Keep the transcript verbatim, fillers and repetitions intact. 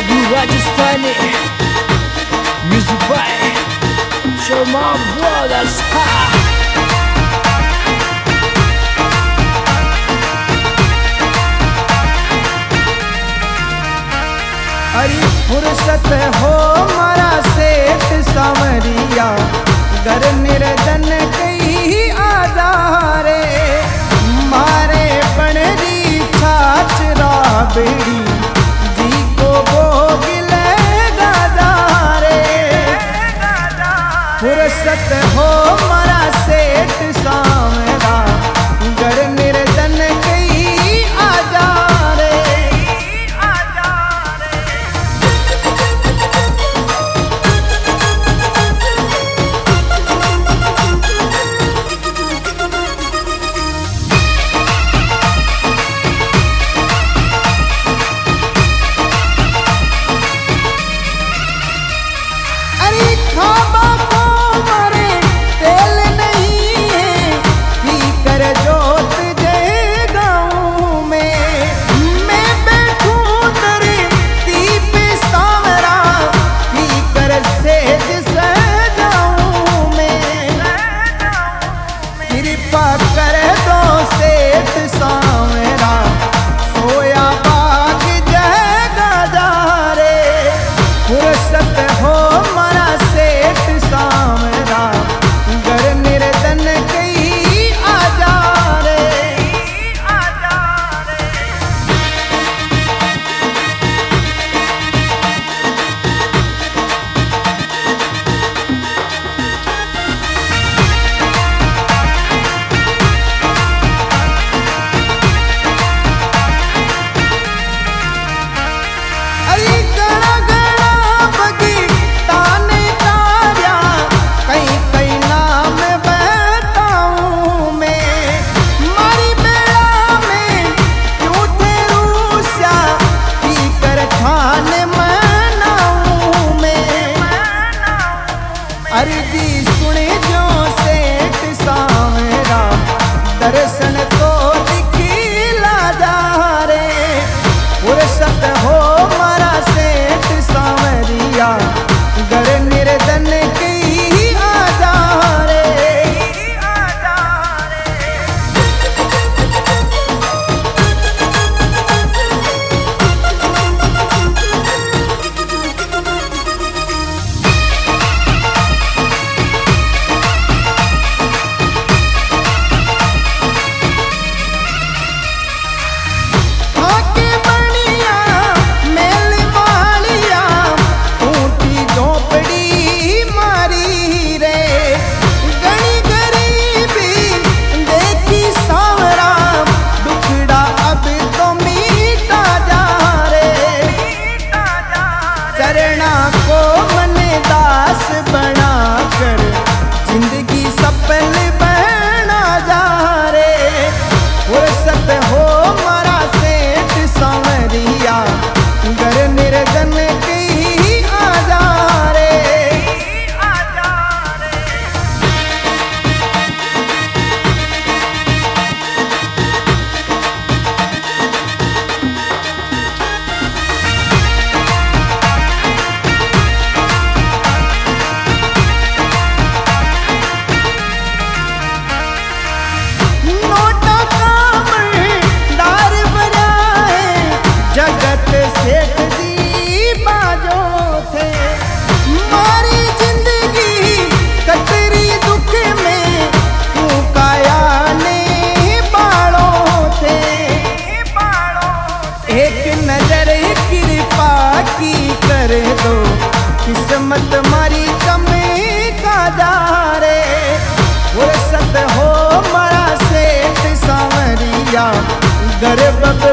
Raghu Rajasthani, music by Sharma Brothers. Ha! हरी फुर्सत हो मारा सेठ सांवरिया, घर निर्धन कई आधारे, मारे पणरी छाछ राबड़ी, जी को भोग लेगा दारे। फुर्सत हो मारा सेठ सांवरा, घर निर्धन कई आधारे। खाबा को मरे तेल नहीं है, की कर जोत दे गाँव में। मैं बैठूं तेरे दीप सांवरा, की कर सेज सजाऊं मैं। कृपा कर दो सेठ सांवरा, सोया बाग जगा दारे। फुर्सत हो मारा सेठ सांवरा, घर निर्धन कई आजारे। अरे गणा गणा बगी ताने तार्या, कई कई नाम बताऊं मैं। मारी बेड़ा में क्यों थे रूस्या, की कर ठान मनाऊं मैं। अरे जी सुने जो सेठ सांवरा, दर्शन तो दिखला दारे। फुर्सत हो मारा सेठ सांवरिया, घर निर्धन की आधारे। आके बनिया मेल मालिया, ऊंटी झोपड़ी मारी रे। गणी गरीबी देखी सांवरा, दुखड़ा अब तो मीठा जा रे। चरणा को मन दास बना कर, जिंदगी सफल बना जा रे। फुर्सत हो मारा सेठ सांवरिया, घर निर्धन की आजारे। नोटा का भंडार भरा है, जगत सेठ जी बाजो थे। मारी जिंदगी कतरी दुख में, क्यों काया ने बाड़ो थे। एक नजर कृपा की कर दो, किस्मत मारी चमका जा रे। फुर्सत हो मारा सेठ सांवरिया, गर्भ